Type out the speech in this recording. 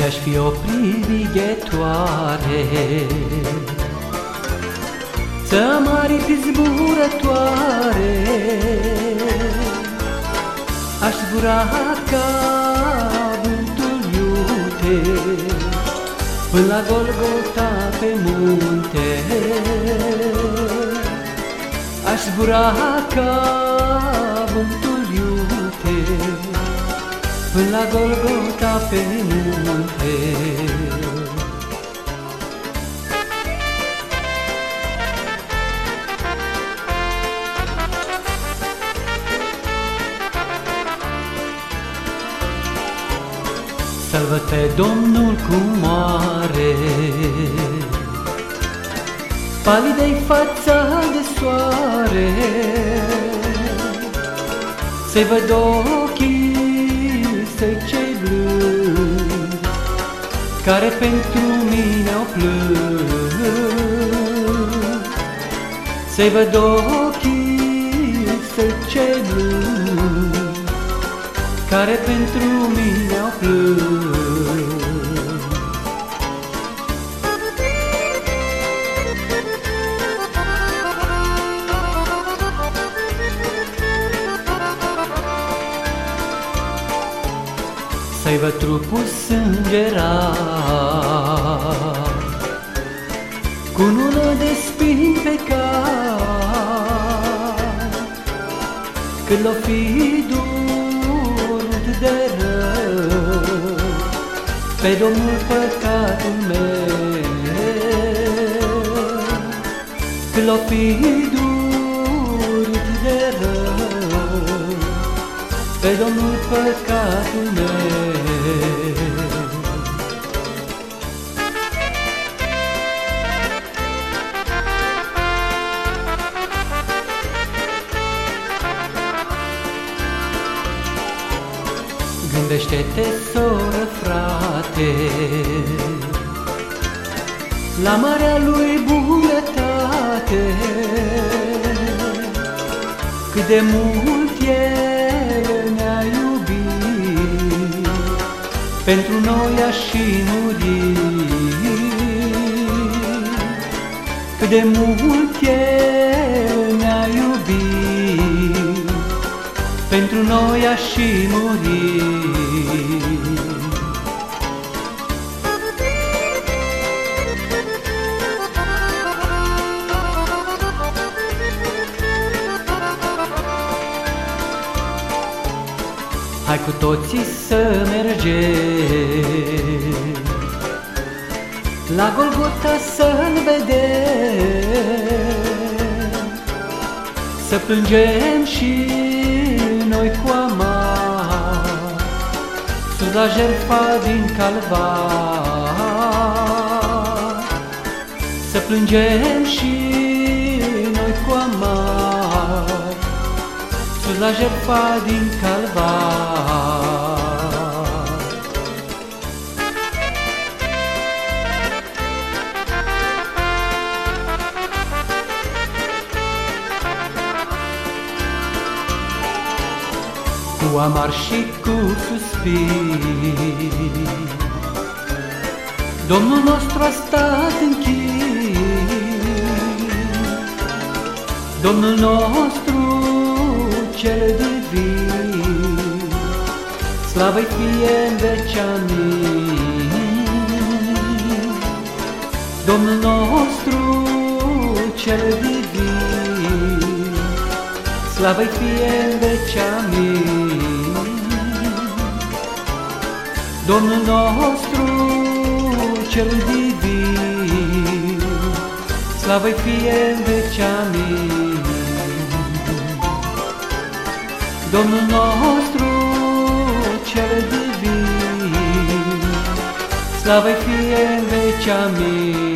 Unde-aș fi o privighetoare, ță aripi zburătoare, aș zbura ca vântul iute până la Golgota pe munte. Aș zbura ca vântul iute până la Golgota pe munte. Să-L văd pe Domnul cum moare, palid-i fața de soare, să-i văd ochii săi cei blânzi, care pentru mine o plâng. Să-i văd ochii săi cei blânzi, care pentru mine o plâng. Să-i văd trupul sângerat, cu nună de spini pe cap, când l-o fi durut de rău pe Domnul păcatul meu. Când l-o fi durut de rău pe Domnul păcatul meu. Gândește-te, soră, frate, la marea lui bunătate, cât de mult El ne-a iubit, pentru noi a și murit. Cât de mult El ne-a iubit, pentru noi a și murit. Hai cu toții să mergem la Golgota să-L vedem, să plângem și noi cu amar sus la jertfa din Calvar. Să plângem și noi cu amar sus la jertfa din Calvar. Cu amar și cu suspin Domnul nostru a stat închin, Domnul nostru cel divin, slavă-i fie în veci, amin. Domnul nostru cel divin, slavă-i fie în veci, amin. Domnul nostru cel divin, slavă-i fie în veci, amin. Domnul nostru cel divin, slavă-i fie în veci, amin.